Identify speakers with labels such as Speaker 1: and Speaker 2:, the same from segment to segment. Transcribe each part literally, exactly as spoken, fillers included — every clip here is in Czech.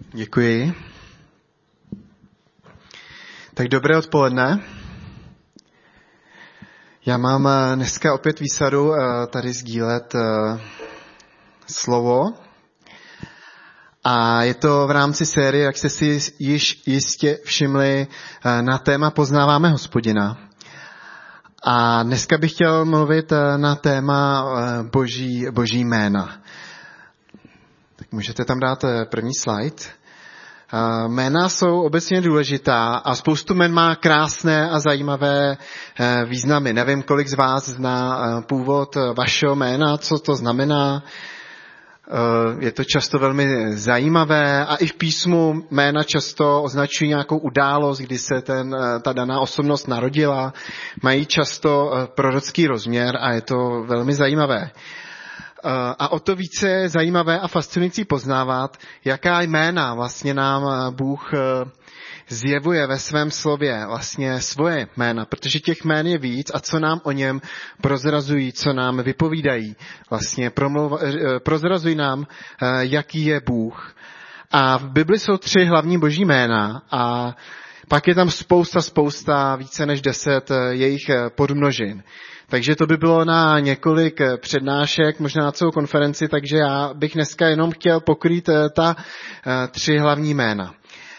Speaker 1: Děkuji. Tak dobré odpoledne. Já mám dneska opět výsadu tady sdílet slovo. A je to v rámci série, jak jste si již jistě všimli, na téma Poznáváme Hospodina. A dneska bych chtěl mluvit na téma boží, boží jména. Tak můžete tam dát první slide. Jména jsou obecně důležitá a spoustu jmen má krásné a zajímavé významy. Nevím, kolik z vás zná původ vašeho jména, co to znamená. Je to často velmi zajímavé a i v písmu jména často označují nějakou událost, kdy se ten, ta daná osobnost narodila. Mají často prorocký rozměr a je to velmi zajímavé. A o to více je zajímavé a fascinující poznávat, jaká jména vlastně nám Bůh zjevuje ve svém slově, vlastně svoje jména, protože těch jmén je víc a co nám o něm prozrazují, co nám vypovídají, vlastně promluva, prozrazují nám, jaký je Bůh. A v Bibli jsou tři hlavní boží jména a pak je tam spousta, spousta, více než deset jejich podmnožin. Takže to by bylo na několik přednášek, možná na celou konferenci, takže já bych dneska jenom chtěl pokrýt ta tři hlavní jména.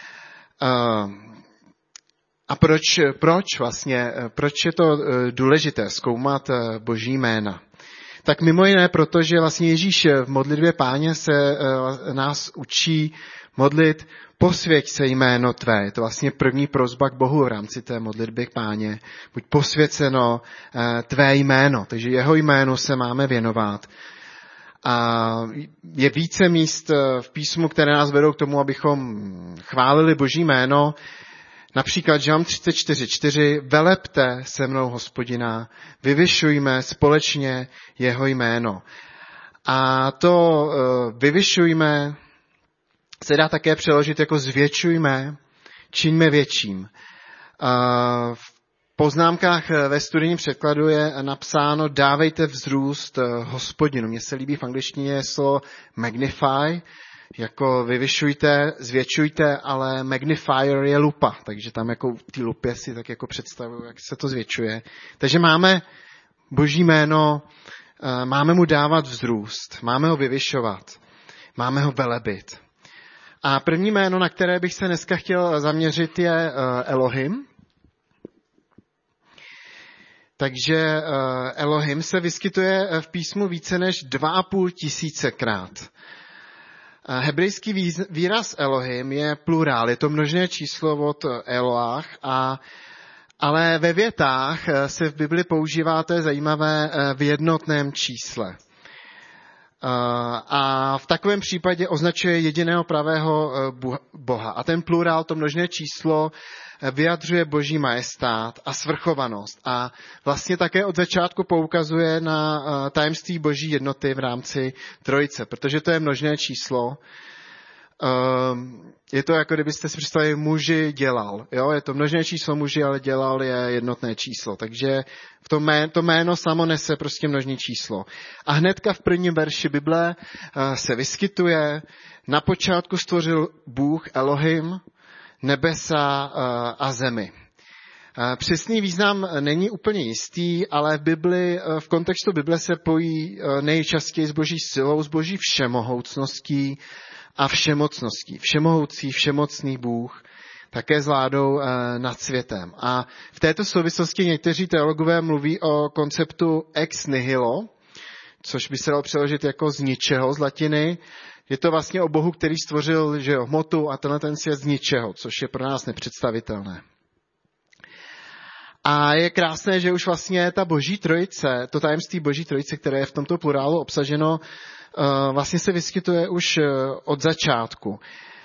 Speaker 1: A proč, proč vlastně, proč je to důležité zkoumat boží jména? Tak mimo jiné, protože vlastně Ježíš v modlitbě Páně se nás učí modlit posvěť se jméno tvé. Je to vlastně první prosba k Bohu v rámci té modlitby k Páně. Buď posvěceno tvé jméno, takže jeho jménu se máme věnovat. A je více míst v písmu, které nás vedou k tomu, abychom chválili boží jméno. Například Žalm třicet čtyři čtyři, velepte se mnou Hospodina, vyvyšujme společně jeho jméno. A to vyvyšujme se dá také přeložit jako zvětšujme, čiňme větším. V poznámkách ve studijním překladu je napsáno dávejte vzrůst Hospodinu. Mně se líbí v angličtině slovo magnify, jako vyvyšujte, zvětšujte, ale magnifier je lupa, takže tam jako ty lupě si tak jako představuju, jak se to zvětšuje. Takže máme boží jméno, máme mu dávat vzrůst, máme ho vyvyšovat, máme ho velebit. A první jméno, na které bych se dneska chtěl zaměřit, je Elohim. Takže Elohim se vyskytuje v písmu více než dva a půl tisícekrát. Hebrejský výraz Elohim je plurál, je to množné číslo od Eloach, a, ale ve větách se v Bibli používá, to je zajímavé, v jednotném čísle. A v takovém případě označuje jediného pravého Boha. A ten plurál, to množné číslo, vyjadřuje boží majestát a svrchovanost. A vlastně také od začátku poukazuje na tajemství boží jednoty v rámci trojice, protože to je množné číslo. Je to jako kdybyste si představili muži dělal. Jo? Je to množné číslo muži, ale dělal je jednotné číslo. Takže v tom jméno, to jméno samo nese prostě množné číslo. A hnedka v prvním verši Bible se vyskytuje, na počátku stvořil Bůh Elohim, nebesa a zemi. Přesný význam není úplně jistý, ale v Bibli, v kontextu Bible se pojí nejčastěji s boží silou, s boží všemohoucností a všemocností. Všemohoucí, všemocný Bůh, také s vládou nad světem. A v této souvislosti někteří teologové mluví o konceptu ex nihilo, což by se dalo přeložit jako z ničeho, z latiny. Je to vlastně o Bohu, který stvořil, že jo, hmotu a tenhle ten svět z ničeho, což je pro nás nepředstavitelné. A je krásné, že už vlastně ta boží trojice, to tajemství boží trojice, které je v tomto plurálu obsaženo, vlastně se vyskytuje už od začátku.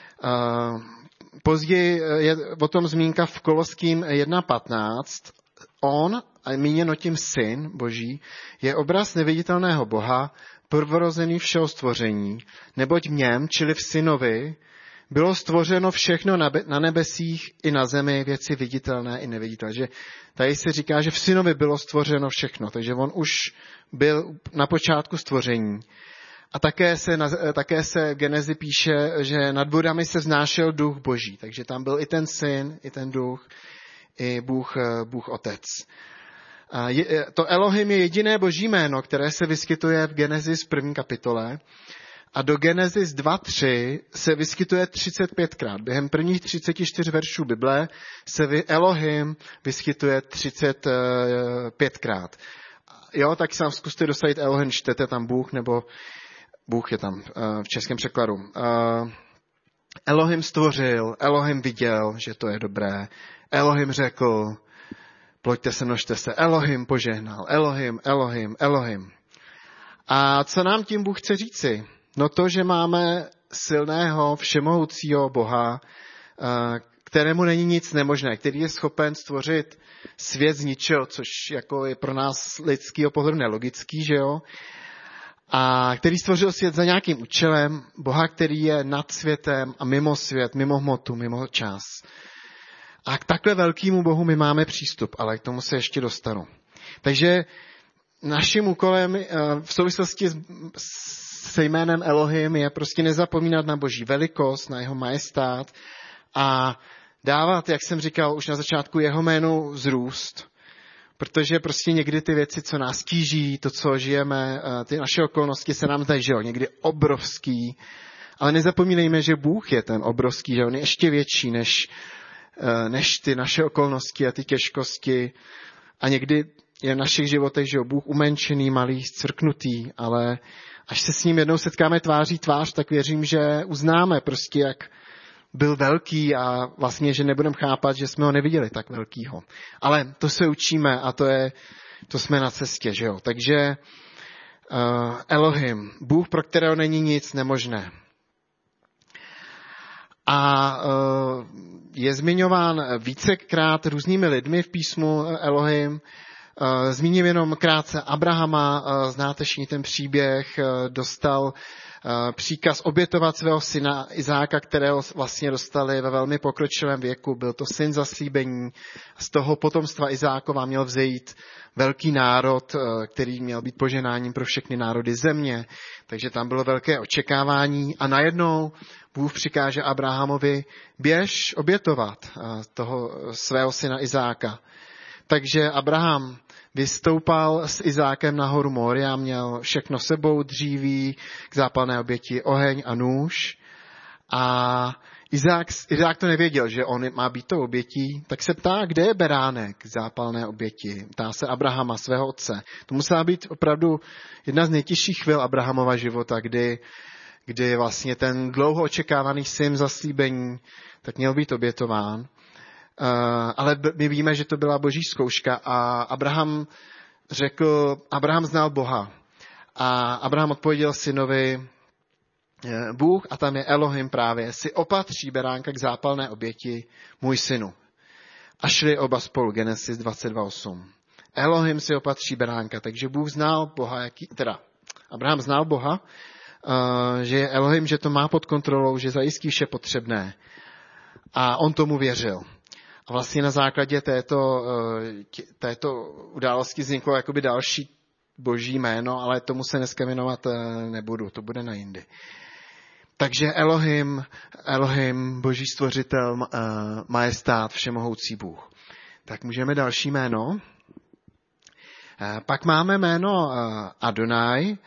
Speaker 1: Později je o tom zmínka v Koloským jedna patnáct. On, a míněno tím syn boží, je obraz neviditelného Boha, prvorozený všeho stvoření, neboť v něm, čili v synovi, bylo stvořeno všechno na nebesích i na zemi, věci viditelné i neviditelné. Že tady se říká, že v synovi bylo stvořeno všechno, takže on už byl na počátku stvoření. A také se, také se v Genezi píše, že nad vodami se vznášel duch Boží. Takže tam byl i ten syn, i ten duch, i Bůh, Bůh Otec. A je, to Elohim je jediné boží jméno, které se vyskytuje v Genesis první kapitole. A do Genesis dva tři se vyskytuje třicet pětkrát. Během prvních třicet čtyři veršů Bible se Elohim vyskytuje třicet pětkrát. Jo, tak sám zkuste dosadit Elohim, čtete tam Bůh, nebo Bůh je tam v českém překladu. Elohim stvořil, Elohim viděl, že to je dobré. Elohim řekl, ploďte se, množte se. Elohim požehnal. Elohim, Elohim, Elohim. A co nám tím Bůh chce říci? No to, že máme silného, všemohoucího Boha, kterému není nic nemožné, který je schopen stvořit svět z ničeho, což jako je pro nás lidského pohledu nelogický, že jo? A který stvořil svět za nějakým účelem, Boha, který je nad světem a mimo svět, mimo hmotu, mimo čas. A k takhle velkému Bohu my máme přístup, ale k tomu se ještě dostanu. Takže naším úkolem v souvislosti se jménem Elohim je prostě nezapomínat na Boží velikost, na jeho majestát a dávat, jak jsem říkal už na začátku, jeho jménu vzrůst. Protože prostě někdy ty věci, co nás tíží, to, co žijeme, ty naše okolnosti se nám zdají, že jo, někdy obrovský. Ale nezapomínejme, že Bůh je ten obrovský, že on je ještě větší než, než ty naše okolnosti a ty těžkosti. A někdy je v našich životech, že jo, Bůh umenšený, malý, zcvrknutý, ale až se s ním jednou setkáme tváří tvář, tak věřím, že uznáme prostě, jak byl velký a vlastně, že nebudeme chápat, že jsme ho neviděli tak velkýho. Ale to se učíme a to je, to jsme na cestě, že jo. Takže uh, Elohim, Bůh, pro kterého není nic nemožné. A uh, je zmiňován vícekrát různými lidmi v písmu Elohim. Uh, zmíním jenom krátce Abrahama, uh, znáte všichni ten příběh, uh, dostal příkaz obětovat svého syna Izáka, kterého vlastně dostali ve velmi pokročilém věku. Byl to syn zaslíbení. Z toho potomstva Izákova měl vzejít velký národ, který měl být poženáním pro všechny národy země. Takže tam bylo velké očekávání. A najednou Bůh přikáže Abrahamovi, běž obětovat toho svého syna Izáka. Takže Abraham vystoupal s Izákem na horu Moria, měl všechno sebou, dříví, k zápalné oběti oheň a nůž. A Izák, Izák to nevěděl, že on má být tou obětí, tak se ptá, kde je beránek k zápalné oběti. Ptá se Abrahama, svého otce. To musela být opravdu jedna z nejtěžších chvil Abrahamova života, kdy, kdy vlastně ten dlouho očekávaný syn zaslíbení tak měl být obětován. Uh, ale my víme, že to byla boží zkouška a Abraham řekl, Abraham znal Boha a Abraham odpověděl synovi, Bůh, a tam je Elohim právě, si opatří beránka k zápalné oběti, můj synu. A šli oba spolu, Genesis dvacet dva osm. Elohim si opatří beránka, takže Bůh znal Boha, jaký, teda Abraham znal Boha, uh, že je Elohim, že to má pod kontrolou, že zajistí vše potřebné. A on tomu věřil. A vlastně na základě této, této události vzniklo jakoby další boží jméno, ale tomu se dneska věnovat nebudu, to bude na jindy. Takže Elohim, Elohim, boží stvořitel, majestát, všemohoucí Bůh. Tak můžeme další jméno. Pak máme jméno Adonai.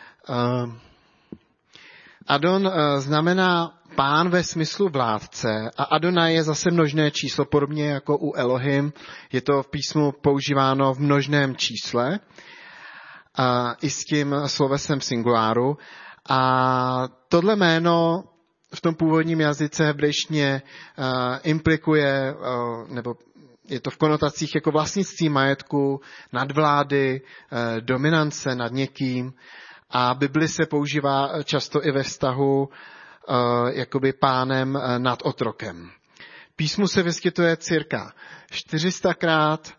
Speaker 1: Adon znamená pán ve smyslu vládce a Adonai je zase množné číslo, podobně jako u Elohim. Je to v písmu používáno v množném čísle a i s tím slovesem singuláru. A tohle jméno v tom původním jazyce hebrejštině implikuje, nebo je to v konotacích jako vlastnictví majetku, nadvlády, dominance nad někým. A Bibli se používá často i ve vztahu uh, jakoby pánem uh, nad otrokem. V písmu se vyskytuje cirka čtyři sta krát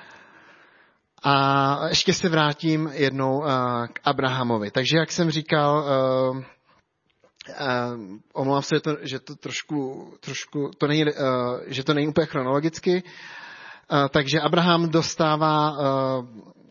Speaker 1: a ještě se vrátím jednou uh, k Abrahamovi. Takže jak jsem říkal, uh, uh, omlouvám se, že to, že to trošku, trošku to není, uh, že to není úplně chronologicky, uh, takže Abraham dostává uh,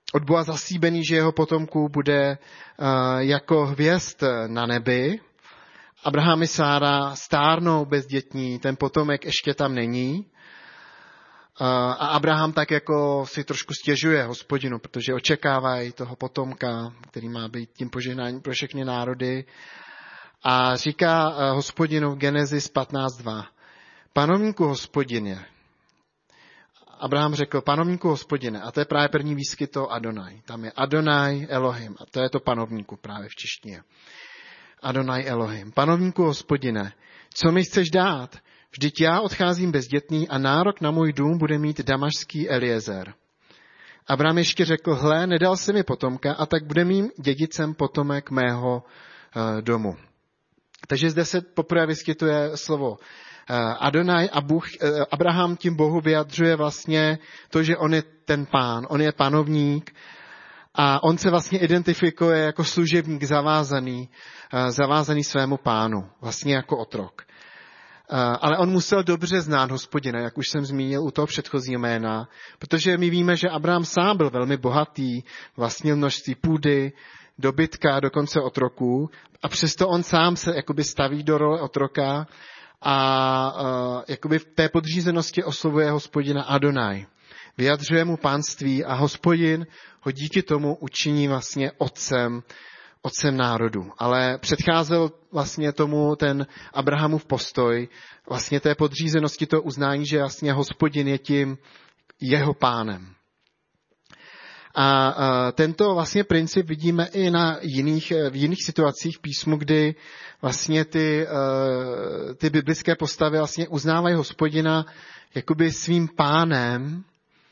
Speaker 1: od Boha zasíbený, že jeho potomků bude jako hvězd na nebi. Abraham i Sára stárnou bezdětní, ten potomek ještě tam není. A Abraham tak jako si trošku stěžuje Hospodinu, protože očekávají toho potomka, který má být tím požehnáním pro všechny národy. A říká Hospodinu v Genesis patnáct dva. Panovníku Hospodině. Abraham řekl, panovníku Hospodine, a to je právě první výskyt toho Adonai. Tam je Adonai Elohim, a to je to panovníku právě v češtině. Adonai Elohim. Panovníku Hospodine, co mi chceš dát? Vždyť já odcházím bezdětný a nárok na můj dům bude mít damašský Eliezer. Abraham ještě řekl, hle, nedal se mi potomka a tak bude mým dědicem potomek mého uh, domu. Takže zde se poprvé vyskytuje slovo Adonai a Bůh, Abraham tím Bohu vyjadřuje vlastně to, že on je ten pán, on je panovník a on se vlastně identifikuje jako služebník zavázaný, zavázaný svému pánu, vlastně jako otrok. Ale on musel dobře znát Hospodina, jak už jsem zmínil u toho předchozího jména, protože my víme, že Abraham sám byl velmi bohatý, vlastnil množství půdy, dobytka, dokonce otroků a přesto on sám se jakoby staví do role otroka a uh, jakoby v té podřízenosti oslovuje Hospodina Adonai. Vyjadřuje mu pánství a Hospodin ho díky tomu učiní vlastně otcem, otcem národu. Ale předcházel vlastně tomu ten Abrahamův postoj, vlastně té podřízenosti, to uznání, že vlastně Hospodin je tím jeho pánem. A uh, tento vlastně princip vidíme i na jiných, v jiných situacích v písmu, kdy vlastně ty, uh, ty biblické postavy vlastně uznávají Hospodina jakoby svým pánem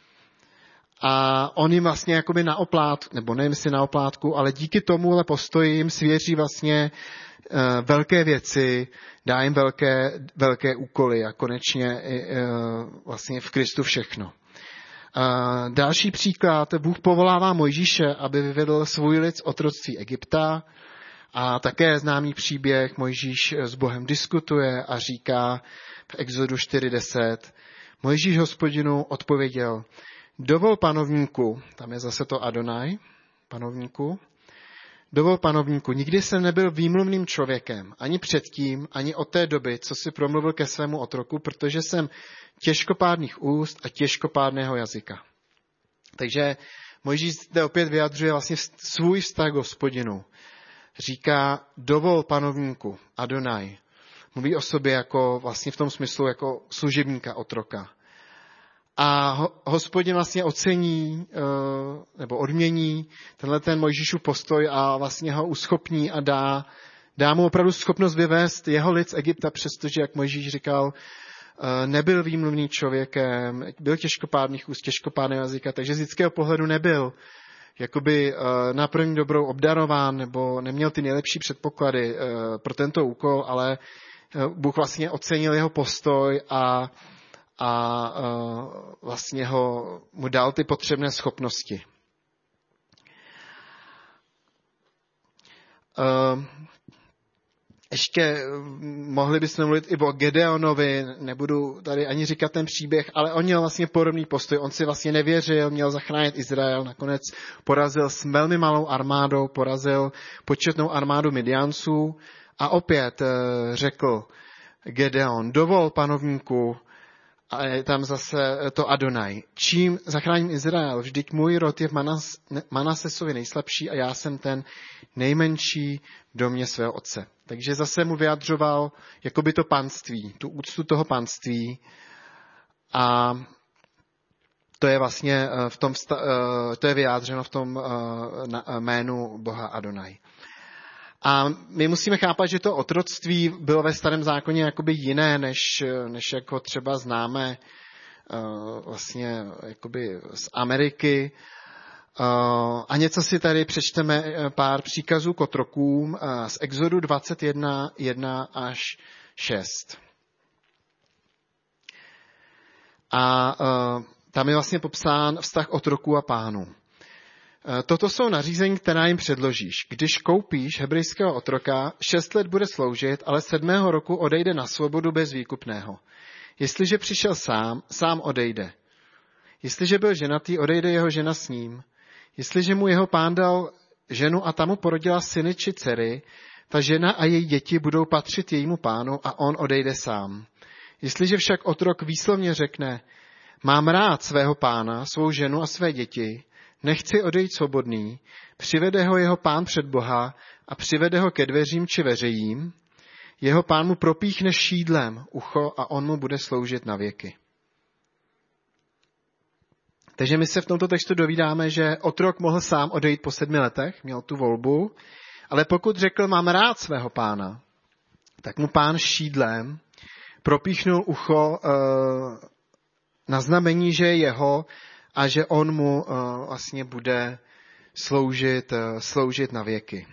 Speaker 1: a on jim vlastně jakoby na oplátku, nebo nevím si na oplátku, ale díky tomuhle postoji jim svěří vlastně uh, velké věci, dá jim velké, velké úkoly a konečně uh, vlastně v Kristu všechno. Uh, další příklad, Bůh povolává Mojžíše, aby vyvedl svůj lid z otroctví Egypta a také známý příběh, Mojžíš s Bohem diskutuje a říká v Exodu čtyři deset, Mojžíš Hospodinu odpověděl, dovol panovníku, tam je zase to Adonai, panovníku, dovol panovníku, nikdy jsem nebyl výmluvným člověkem, ani předtím, ani od té doby, co si promluvil ke svému otroku, protože jsem těžkopádných úst a těžkopádného jazyka. Takže Mojžíš zde opět vyjadřuje vlastně svůj vztah k Hospodinu. Říká, dovol panovníku, Adonai. Mluví o sobě jako vlastně v tom smyslu jako služebníka, otroka. A Hospodin vlastně ocení nebo odmění tenhle ten Mojžíšův postoj a vlastně ho uschopní a dá, dá mu opravdu schopnost vyvést jeho lid z Egypta, přestože, jak Mojžíš říkal, nebyl výmluvný člověkem, byl těžkopádných úst, těžkopádného jazyka, takže z lidského pohledu nebyl jakoby na první dobrou obdarován nebo neměl ty nejlepší předpoklady pro tento úkol, ale Bůh vlastně ocenil jeho postoj a a uh, vlastně ho, mu dal ty potřebné schopnosti. Uh, ještě mohli bychom mluvit i o Gedeonovi, nebudu tady ani říkat ten příběh, ale on měl vlastně podobný postoj. On si vlastně nevěřil, měl zachránit Izrael, nakonec porazil s velmi malou armádou, porazil početnou armádu Midianců a opět uh, řekl Gedeon, dovol panovníku, a je tam zase to Adonai. Čím zachráním Izrael? Vždyť můj rod je v Manas, Manasesovi nejslabší a já jsem ten nejmenší v domě svého otce. Takže zase mu vyjadřoval jakoby to panství, tu úctu toho panství. A to je vlastně v tom, to je vyjádřeno v tom jménu Boha Adonai. A my musíme chápat, že to otroctví bylo ve Starém zákoně jakoby jiné, než, než jako třeba známe uh, vlastně jakoby z Ameriky. Uh, a něco si tady přečteme pár příkazů k otrokům uh, z Exodu dvacet jedna, jedna až šest. A uh, tam je vlastně popsán vztah otroků a pánů. Toto jsou nařízení, která jim předložíš. Když koupíš hebrejského otroka, šest let bude sloužit, ale sedmého roku odejde na svobodu bez výkupného. Jestliže přišel sám, sám odejde. Jestliže byl ženatý, odejde jeho žena s ním. Jestliže mu jeho pán dal ženu a ta mu porodila syny či dcery, ta žena a její děti budou patřit jejímu pánu a on odejde sám. Jestliže však otrok výslovně řekne, mám rád svého pána, svou ženu a své děti, nechci odejít svobodný, přivede ho jeho pán před Boha a přivede ho ke dveřím či veřejím, jeho pán mu propíchne šídlem ucho a on mu bude sloužit na věky. Takže my se v tomto textu dovídáme, že otrok mohl sám odejít po sedmi letech, měl tu volbu, ale pokud řekl, mám rád svého pána, tak mu pán šídlem propíchnul ucho e, na znamení, že je jeho a že on mu e, vlastně bude sloužit, e, sloužit na věky.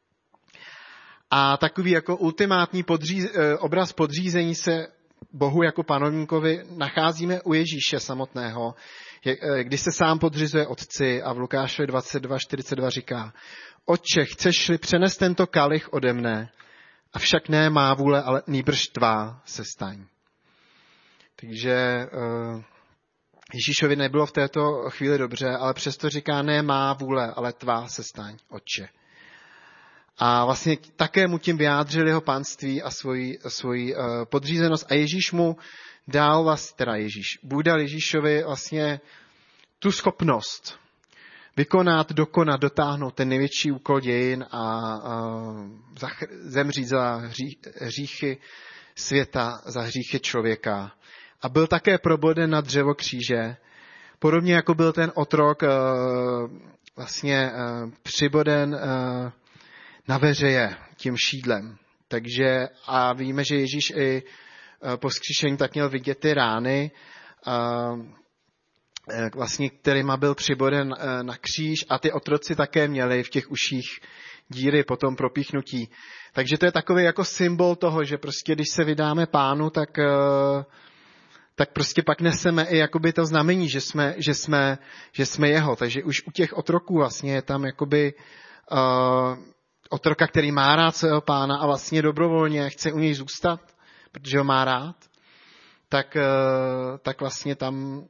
Speaker 1: A takový jako ultimátní podříz, e, obraz podřízení se Bohu jako panovníkovi nacházíme u Ježíše samotného, když se sám podřizuje otci a v Lukášovi dvacet dva čtyřicet dva říká, Otče, chceš-li přenést tento kalich ode mne, avšak ne má vůle, ale nýbrž tvá se staň. Takže Ježíšovi nebylo v této chvíli dobře, ale přesto říká, ne má vůle, ale tvá se staň, Otče. A vlastně také mu tím vyjádřil jeho pánství a svoji, svoji uh, podřízenost. A Ježíš mu dal vlastně, teda Ježíš, Bůh dal Ježíšovi vlastně tu schopnost vykonat, dokonat, dotáhnout ten největší úkol dějin a uh, zach, zemřít za hří, hříchy světa, za hříchy člověka. A byl také proboden na dřevo kříže, podobně jako byl ten otrok uh, vlastně uh, přiboden uh, na veřeje tím šídlem. Takže a víme, že Ježíš i po vzkříšení tak měl vidět ty rány, vlastně, kterýma byl přiboden na kříž a ty otroci také měli v těch uších díry po tom propíchnutí. Takže to je takový jako symbol toho, že prostě když se vydáme pánu, tak, tak prostě pak neseme i jakoby to znamení, že jsme, že jsme, že jsme jeho. Takže už u těch otroků vlastně je tam jakoby uh, otroka, který má rád svého pána a vlastně dobrovolně chce u něj zůstat, protože ho má rád, tak, tak vlastně tam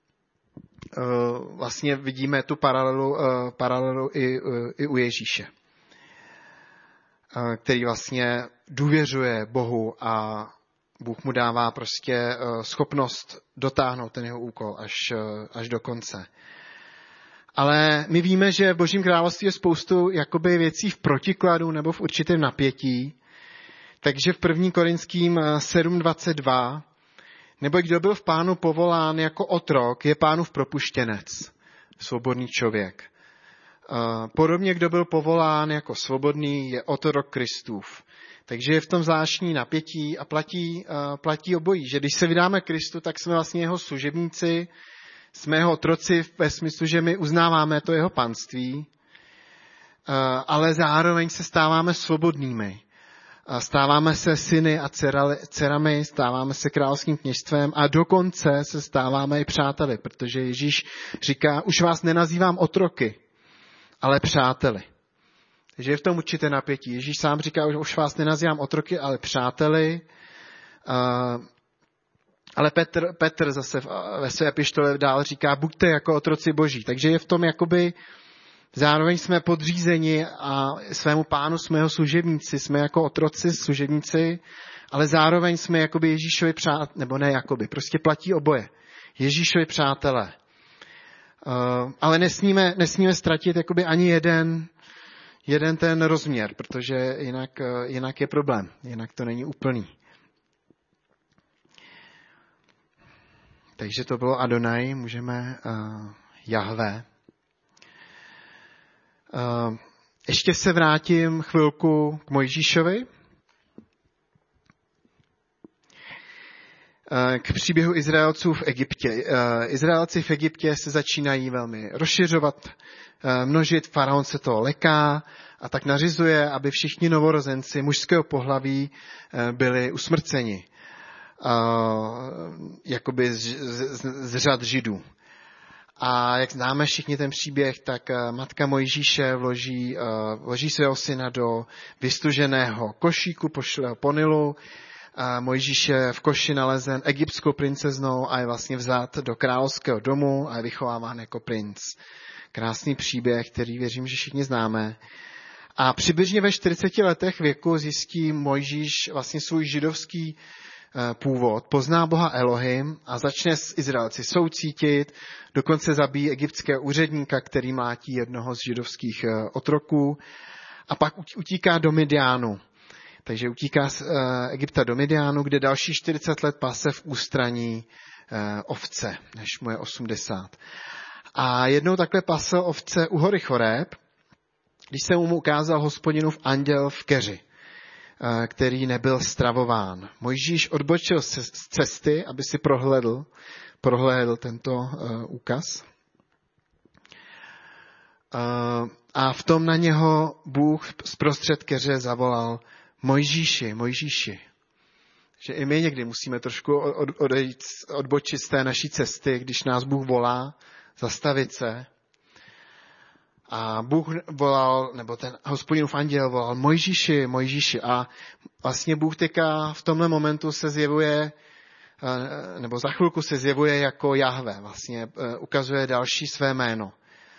Speaker 1: vlastně vidíme tu paralelu, paralelu i, i u Ježíše, který vlastně důvěřuje Bohu a Bůh mu dává prostě schopnost dotáhnout ten jeho úkol až, až do konce. Ale my víme, že v Božím království je spoustu jakoby věcí v protikladu nebo v určitém napětí. Takže v první Korinským sedm dvacet dva, nebo kdo byl v pánu povolán jako otrok, je pánův propuštěnec, svobodný člověk. Podobně kdo byl povolán jako svobodný, je otrok Kristův. Takže je v tom zvláštní napětí a platí, platí obojí, že když se vydáme Kristu, tak jsme vlastně jeho služebníci, jsme jeho otroci ve smyslu, že my uznáváme to jeho panství, ale zároveň se stáváme svobodnými. Stáváme se syny a dcerami, stáváme se královským kněžstvem a dokonce se stáváme i přáteli, protože Ježíš říká, už vás nenazývám otroky, ale přáteli. Takže je v tom určité napětí. Ježíš sám říká, už vás nenazývám otroky, ale přáteli. Ale Petr, Petr zase ve své epištole dál říká, buďte jako otroci boží. Takže je v tom jakoby, zároveň jsme podřízeni a svému pánu jsme jeho služebníci, jsme jako otroci, služebníci, ale zároveň jsme jakoby Ježíšovi přátelé, nebo ne jakoby, prostě platí oboje. Ježíšovi přátelé. Uh, ale nesmíme, nesmíme ztratit jakoby ani jeden, jeden ten rozměr, protože jinak, uh, jinak je problém, jinak to není úplný. Takže to bylo Adonai, můžeme uh, Jahve. Uh, ještě se vrátím chvilku k Mojžíšovi. Uh, k příběhu Izraelců v Egyptě. Uh, Izraelci v Egyptě se začínají velmi rozšiřovat, uh, množit, faraon se to leká a tak nařizuje, aby všichni novorozenci mužského pohlaví uh, byli usmrceni. Uh, jakoby z, z, z řad Židů. A jak známe všichni ten příběh, tak uh, matka Mojžíše vloží, uh, vloží svého syna do vystuženého košíku, pošle ho po Nilu, uh, A Mojžíš je v koši nalezen egyptskou princeznou a je vlastně vzat do královského domu a je vychováván jako princ. Krásný příběh, který věřím, že všichni známe. A přibližně ve čtyřiceti letech věku zjistí Mojžíš vlastně svůj židovský původ, pozná Boha Elohim a začne s Izraelci soucítit, dokonce zabíjí egyptského úředníka, který mlátí jednoho z židovských otroků a pak utíká do Midiánu. Takže utíká z Egypta do Midiánu, kde další čtyřicet let pase v ústraní ovce, než mu je osmdesát. A jednou takhle pasl ovce u hory Choreb, když se mu ukázal Hospodinův anděl v keři, který nebyl stravován. Mojžíš odbočil z cesty, aby si prohlédl, prohlédl tento uh, úkaz. Uh, a v tom na něho Bůh zprostřed keře zavolal Mojžíši, Mojžíši. Že i my někdy musíme trošku odejít, odbočit z té naší cesty, když nás Bůh volá, zastavit se. A Bůh volal, nebo ten Hospodinův anděl volal Mojžíši, Mojžíši. A vlastně Bůh teďka v tomhle momentu se zjevuje, nebo za chvilku se zjevuje jako Jahve. Vlastně ukazuje další své jméno.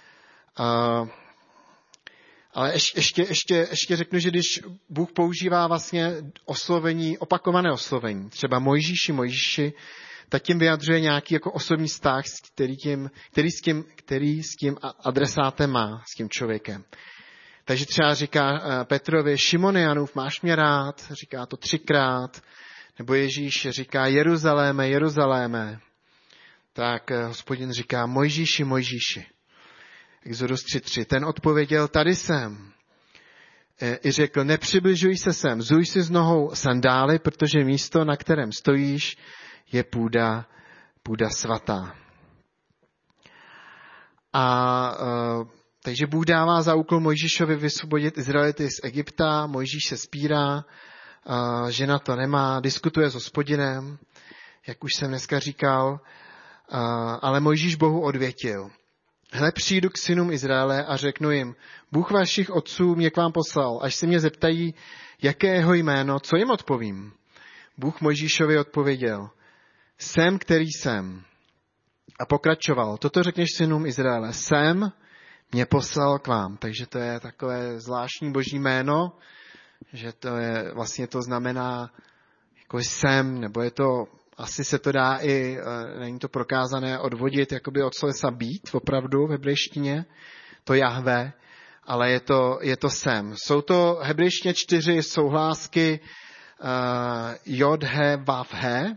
Speaker 1: Ale ještě, ještě, ještě řeknu, že když Bůh používá vlastně oslovení, opakované oslovení, třeba Mojžíši, Mojžíši, tak tím vyjadřuje nějaký jako osobní vztah, který, tím, který, s tím, který s tím adresátem má, s tím člověkem. Takže třeba říká Petrovi, Šimonianův, máš mě rád, říká to třikrát, nebo Ježíš říká Jeruzaléme, Jeruzaléme. Tak Hospodin říká Mojžíši, Mojžíši. Exodus tři tři. Ten odpověděl, tady jsem. I řekl, nepřibližuj se sem, zuj si s nohou sandály, protože místo, na kterém stojíš, je půda, půda svatá. A uh, takže Bůh dává za úkol Mojžíšovi vysvobodit Izraelity z Egypta, Mojžíš se spírá, uh, žena to nemá, diskutuje s Hospodinem, jak už jsem dneska říkal, uh, ale Mojžíš Bohu odvětil. Hle, přijdu k synům Izraele a řeknu jim, Bůh vašich otců mě k vám poslal, až se mě zeptají, jaké je jeho jméno, co jim odpovím. Bůh Mojžíšovi odpověděl, jsem, který jsem. A pokračoval, toto řekneš synům Izraele, jsem, mě poslal k vám. Takže to je takové zvláštní boží jméno, že to je, vlastně to znamená jako jsem, nebo je to, asi se to dá i, není to prokázané odvodit, jakoby od slovesa být, opravdu v hebrejštině, to Jahve, ale je to, je to sem. Jsou to hebrejštině čtyři souhlásky uh, jod, he, vav, he.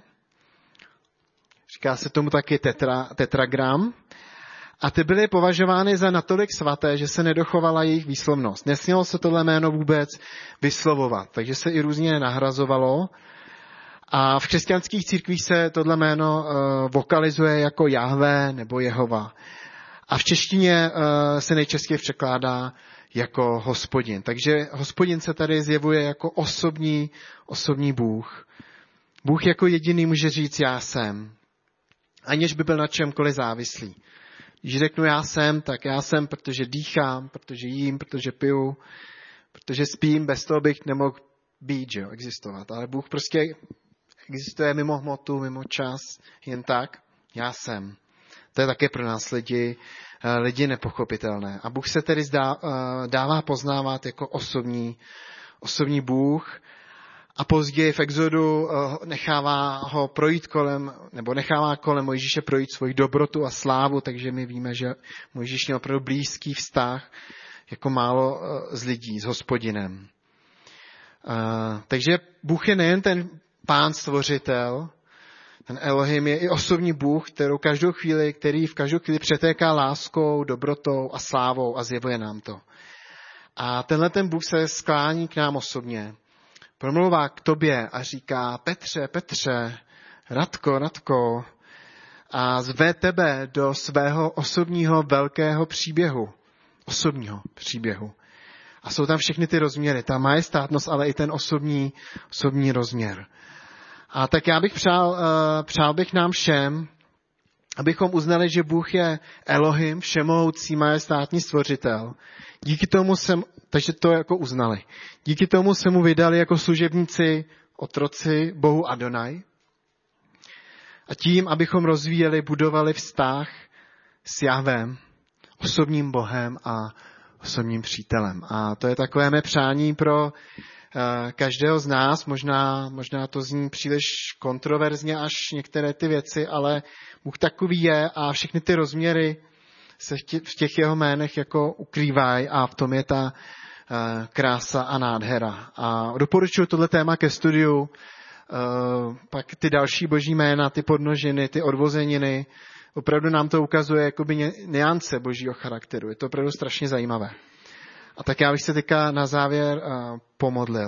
Speaker 1: Říká se tomu taky tetra, tetragram. A ty byly považovány za natolik svaté, že se nedochovala jejich výslovnost. Nesmělo se tohle jméno vůbec vyslovovat, takže se i různě nahrazovalo. A v křesťanských církvích se tohle jméno uh, vokalizuje jako Jahve nebo Jehova. A v češtině uh, se nejčastěji překládá jako Hospodin. Takže Hospodin se tady zjevuje jako osobní, osobní Bůh. Bůh jako jediný může říct já jsem, aniž by byl na čemkoliv závislý. Když řeknu já jsem, tak já jsem, protože dýchám, protože jím, protože piju, protože spím, bez toho bych nemohl být, že jo, existovat. Ale Bůh prostě existuje mimo hmotu, mimo čas, jen tak, já jsem. To je také pro nás lidi, lidi nepochopitelné. A Bůh se tedy zdá, dává poznávat jako osobní, osobní Bůh. A později v Exodu nechává ho projít kolem, nebo nechává kolem Mojžíše projít svoji dobrotu a slávu, takže my víme, že Mojžíš měl opravdu blízký vztah, jako málo z lidí, s Hospodinem. Takže Bůh je nejen ten Pán stvořitel, ten Elohim je i osobní Bůh, kterou každou chvíli, který v každou chvíli přetéká láskou, dobrotou a slávou a zjevuje nám to. A tenhle ten Bůh se sklání k nám osobně. Promluvá k tobě a říká Petře, Petře, Radko, Radko a zve tebe do svého osobního velkého příběhu. Osobního příběhu. A jsou tam všechny ty rozměry, ta majestátnost, ale i ten osobní, osobní rozměr. A tak já bych přál, přál bych nám všem, abychom uznali, že Bůh je Elohim, všemohoucí majestátní stvořitel. Díky tomu jsem, takže to jako uznali. Díky tomu se mu vydali jako služebníci otroci Bohu Adonai. A tím, abychom rozvíjeli, budovali vztah s Jahvem, osobním Bohem a osobním přítelem. A to je takové mé přání pro uh, každého z nás. Možná, možná to zní příliš kontroverzně až některé ty věci, ale Bůh takový je a všechny ty rozměry se v těch jeho jménech jako ukrývají a v tom je ta uh, krása a nádhera. A doporučuji tohle téma ke studiu. Uh, pak ty další boží jména, ty podnožiny, ty odvozeniny, opravdu nám to ukazuje jakoby nuance božího charakteru. Je to opravdu strašně zajímavé. A tak já bych se teďka na závěr uh, pomodlil.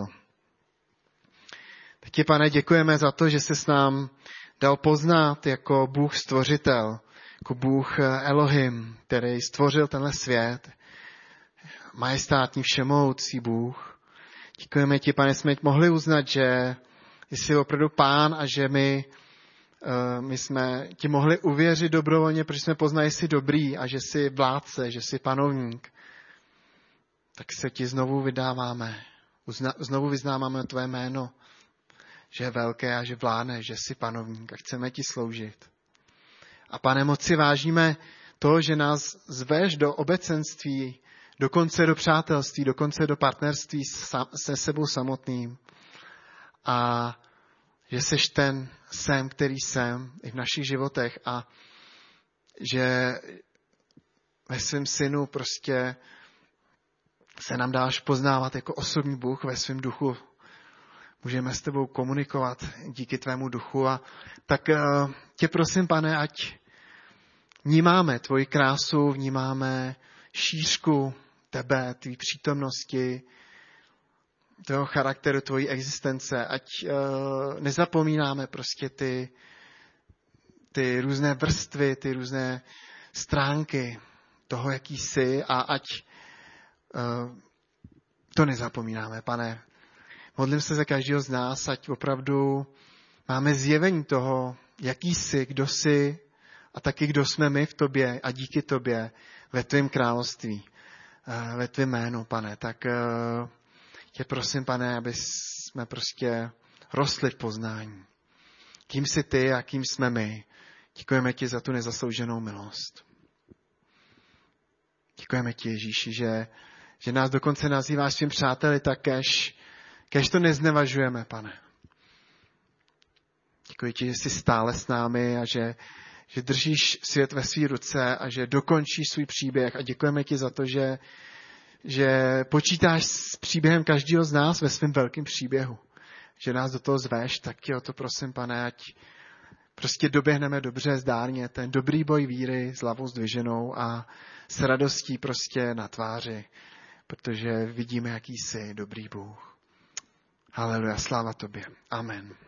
Speaker 1: Tak ti, Pane, děkujeme za to, že jsi s nám dal poznat jako Bůh stvořitel, jako Bůh Elohim, který stvořil tenhle svět, majestátní všemohoucí Bůh. Děkujeme ti, Pane, jsme mohli uznat, že jsi opravdu Pán a že my, uh, my jsme ti mohli uvěřit dobrovolně, protože jsme poznali, že jsi dobrý a že jsi vládce, že jsi panovník. Tak se ti znovu vydáváme, uzna, znovu vyznáváme tvé jméno, že je velké a že vládne, že jsi panovník a chceme ti sloužit. A Pane, moc si vážíme to, že nás zveš do obecenství, dokonce do přátelství, dokonce do partnerství se sebou samotným. A že seš ten jsem, který jsem i v našich životech a že ve svém synu prostě se nám dáš poznávat jako osobní Bůh ve svém duchu. Můžeme s tebou komunikovat díky tvému duchu a tak tě prosím, Pane, ať vnímáme tvoji krásu, vnímáme šířku tebe, tvý přítomnosti, tvého charakteru, tvojí existence, ať uh, nezapomínáme prostě ty, ty různé vrstvy, ty různé stránky toho, jaký jsi a ať uh, to nezapomínáme, Pane. Modlím se za každého z nás, ať opravdu máme zjevení toho, jaký jsi, kdo jsi a taky kdo jsme my v tobě a díky tobě ve tvém království, uh, ve tvém jménu, Pane. Tak uh, tě prosím, Pane, aby jsme prostě rostli v poznání. Kým jsi ty a kým jsme my. Děkujeme ti za tu nezaslouženou milost. Děkujeme ti, Ježíši, že, že nás dokonce nazýváš svým přáteli, tak kež, kež to neznevažujeme, Pane. Děkuji ti, že jsi stále s námi a že, že držíš svět ve své ruce a že dokončíš svůj příběh. A děkujeme ti za to, že že počítáš s příběhem každého z nás ve svém velkém příběhu. Že nás do toho zveš, tak tě o to prosím, Pane, ať prostě doběhneme dobře, zdárně ten dobrý boj víry s hlavou zdviženou a s radostí prostě na tváři, protože vidíme, jaký jsi dobrý Bůh. Haleluja, sláva tobě. Amen.